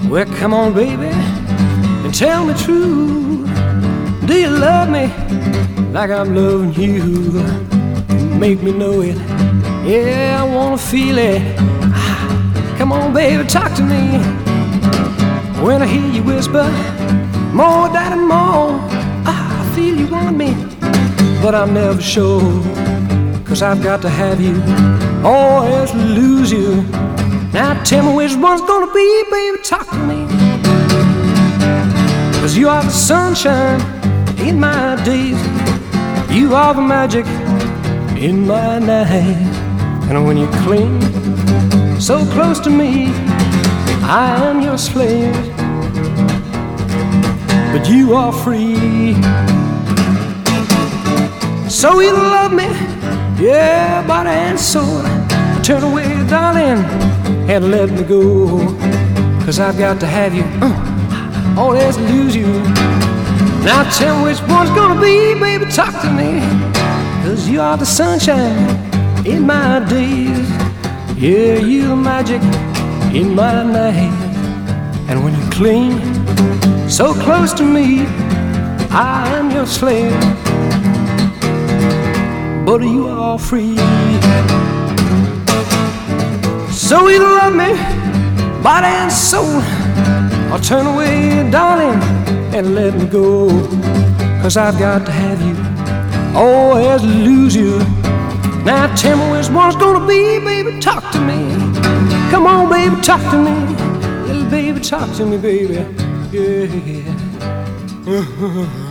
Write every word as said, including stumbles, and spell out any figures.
Well, come on, baby, and tell me true. Do you love me like I'm loving you? Make me know it. Yeah, I wanna feel it. Come on, baby, talk to me. When I hear you whisper, more, daddy, more, I feel you want me, but I'm never sure, 'cause I've got to have you, or else lose you. Now tell me which one's gonna be, baby, talk to me. 'Cause you are the sunshine in my days, you are the magic in my night. And when you cling so close to me, I am your slave, but you are free. So you love me, yeah, body and soul. Turn away, darling, and let me go, 'cause I've got to have you, uh, or else lose you. Now tell me which one's gonna be, baby, talk to me. 'Cause you are the sunshine in my days, yeah, you're the magic in my night. And when you cling so close to me, I am your slave, but you are free. So either love me, body and soul, or turn away, darling, and let me go, 'cause I've got to have you, or else lose you. Now tell me which one's gonna be, baby, talk to me. Come on, baby, talk to me. Little baby, talk to me, baby. Yeah.